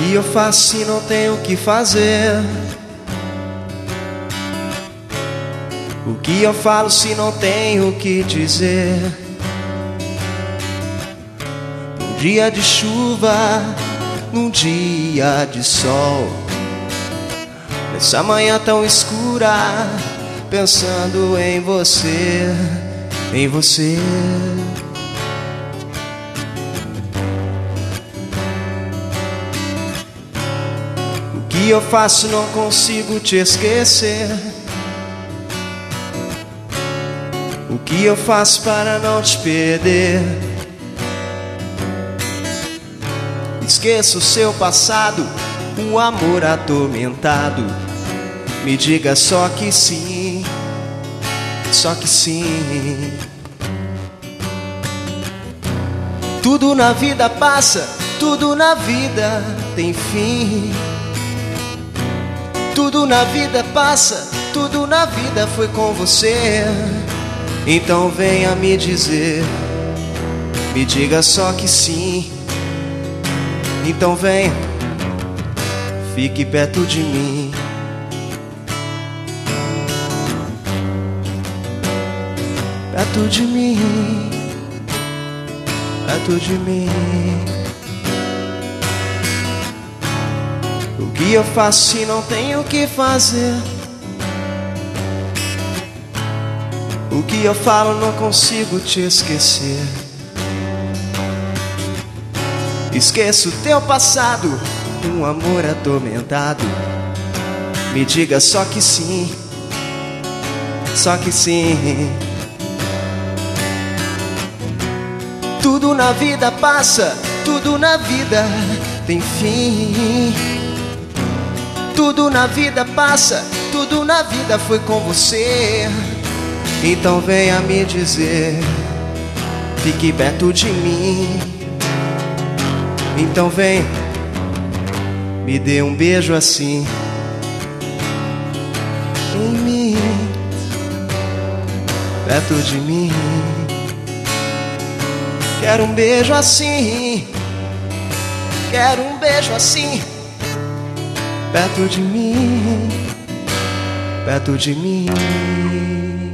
que eu faço se não tenho o que fazer? O que eu falo se não tenho o que dizer? Num dia de chuva, num dia de sol, nessa manhã tão escura, pensando em você, em você. O que eu faço não consigo te esquecer. O que eu faço para não te perder? Esqueça o seu passado, um amor atormentado. Me diga só que sim, só que sim. Tudo na vida passa, tudo na vida tem fim. Tudo na vida passa, tudo na vida foi com você. Então venha me dizer, me diga só que sim. Então venha, fique perto de mim. Perto de mim, perto de mim. O que eu faço se não tenho o que fazer? O que eu falo não consigo te esquecer. Esqueço o teu passado, um amor atormentado. Me diga só que sim, só que sim. Tudo na vida passa, tudo na vida tem fim. Tudo na vida passa, tudo na vida foi com você. Então venha me dizer, fique perto de mim. Então vem, me dê um beijo assim em mim, perto de mim. Quero um beijo assim, quero um beijo assim, perto de mim, perto de mim.